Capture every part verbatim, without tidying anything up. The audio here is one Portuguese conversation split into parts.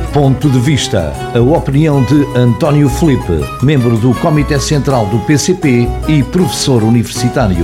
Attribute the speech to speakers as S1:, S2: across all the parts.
S1: Ponto de Vista, a opinião de António Filipe, membro do Comitê Central do P C P e professor universitário.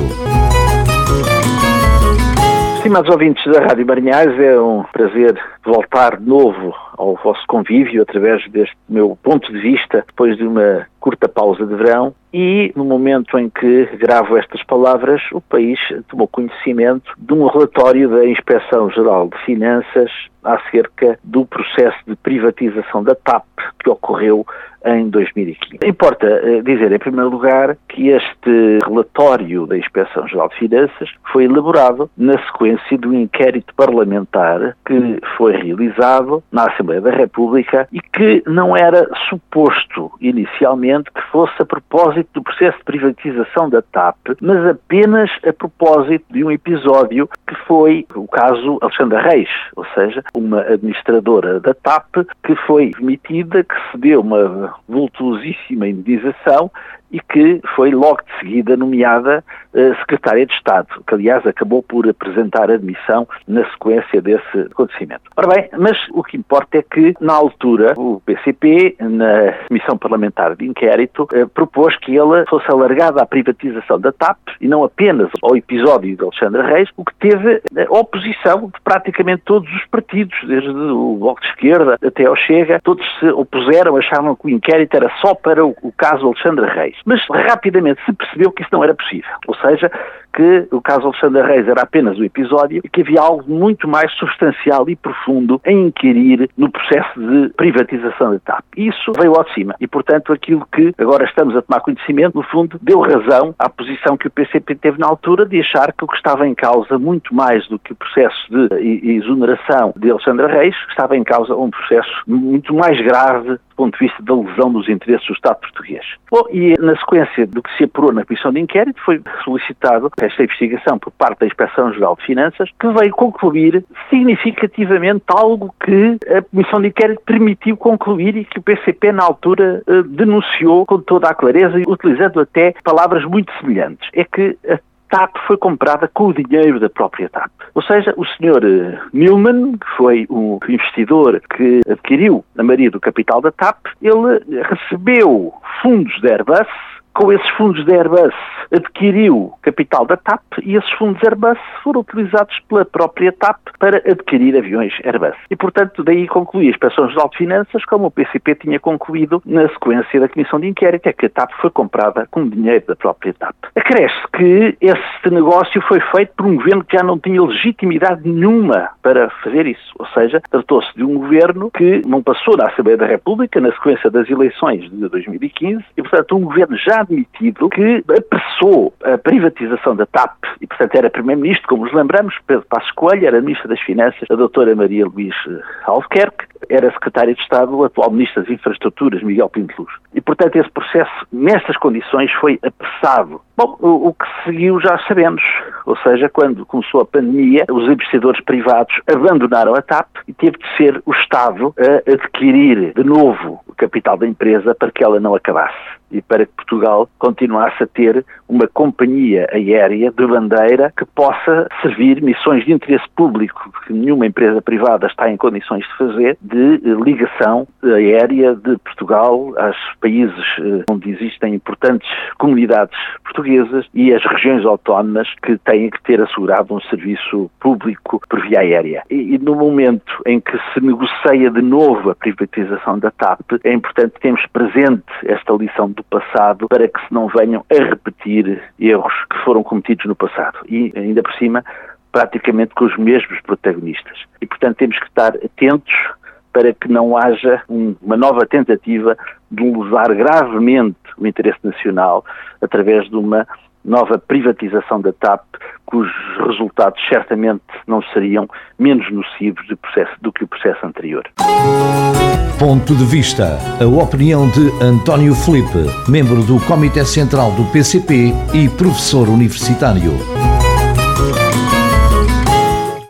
S2: Estimados ouvintes da Rádio Marinhais, é um prazer voltar de novo ao vosso convívio através deste meu ponto de vista, depois de uma curta pausa de verão, e no momento em que gravo estas palavras, o país tomou conhecimento de um relatório da Inspeção-Geral de Finanças acerca do processo de privatização da T A P que ocorreu em dois mil e quinze. Importa uh, dizer, em primeiro lugar, que este relatório da Inspeção-Geral de Finanças foi elaborado na sequência de um inquérito parlamentar que foi realizado na Assembleia da República e que não era suposto inicialmente que fosse a propósito do processo de privatização da T A P, mas apenas a propósito de um episódio que foi o caso Alexandra Reis, ou seja, uma administradora da T A P que foi demitida, que cedeu uma vultuosíssima indenização e que foi logo de seguida nomeada uh, secretária de Estado, que aliás acabou por apresentar a admissão na sequência desse acontecimento. Ora bem, mas o que importa é que, na altura, o P C P, na Comissão Parlamentar de Inquérito, uh, propôs que ela fosse alargada à privatização da T A P e não apenas ao episódio de Alexandra Reis, o que teve a oposição de praticamente todos os partidos, desde o Bloco de Esquerda até ao Chega, todos se opuseram, achavam que o inquérito era só para o, o caso Alexandra Reis. Mas rapidamente se percebeu que isso não era possível. Ou seja, que o caso Alexandra Reis era apenas um episódio e que havia algo muito mais substancial e profundo a inquirir no processo de privatização da T A P. Isso veio ao de cima e, portanto, aquilo que agora estamos a tomar conhecimento, no fundo, deu razão à posição que o P C P teve na altura de achar que o que estava em causa, muito mais do que o processo de exoneração de Alexandra Reis, estava em causa um processo muito mais grave do ponto de vista da lesão dos interesses do Estado português. Bom, e na sequência do que se apurou na Comissão de Inquérito, foi solicitado esta investigação por parte da Inspeção-Geral de Finanças, que veio concluir significativamente algo que a Comissão de Inquérito permitiu concluir e que o P C P na altura eh, denunciou com toda a clareza, utilizando até palavras muito semelhantes. É que a T A P foi comprada com o dinheiro da própria T A P. Ou seja, o senhor Milman, que foi o investidor que adquiriu a maioria do capital da T A P, ele recebeu fundos da Airbus. Com esses fundos da Airbus adquiriu capital da T A P e esses fundos Airbus foram utilizados pela própria T A P para adquirir aviões Airbus. E, portanto, daí conclui a Inspeção-Geral de Finanças, como o P C P tinha concluído na sequência da Comissão de Inquérito, é que a T A P foi comprada com dinheiro da própria T A P. Acresce que esse negócio foi feito por um governo que já não tinha legitimidade nenhuma para fazer isso. Ou seja, tratou-se de um governo que não passou na Assembleia da República na sequência das eleições de dois mil e quinze e, portanto, um governo já admitido que apressou a privatização da T A P e, portanto, era Primeiro-Ministro, como nos lembramos, Pedro Passos Coelho, era Ministro das Finanças, a doutora Maria Luís Albuquerque, era Secretária de Estado, o atual Ministro das Infraestruturas, Miguel Pinto Luz. E, portanto, esse processo, nestas condições, foi apressado. Bom, o, o que seguiu já sabemos, ou seja, quando começou a pandemia, os investidores privados abandonaram a T A P e teve de ser o Estado a adquirir de novo o capital da empresa para que ela não acabasse e para que Portugal continuasse a ter uma companhia aérea de bandeira que possa servir missões de interesse público que nenhuma empresa privada está em condições de fazer, de ligação aérea de Portugal aos países onde existem importantes comunidades portuguesas e as regiões autónomas que têm que ter assegurado um serviço público por via aérea. E, e no momento em que se negocia de novo a privatização da T A P, é importante termos presente esta lição do passado para que se não venham a repetir erros que foram cometidos no passado e, ainda por cima, praticamente com os mesmos protagonistas. E, portanto, temos que estar atentos para que não haja um, uma nova tentativa de lesar gravemente o interesse nacional através de uma nova privatização da T A P, cujos resultados certamente não seriam menos nocivos do, processo, do que o processo anterior.
S1: Ponto de Vista, a opinião de António Filipe, membro do Comitê Central do P C P e professor universitário.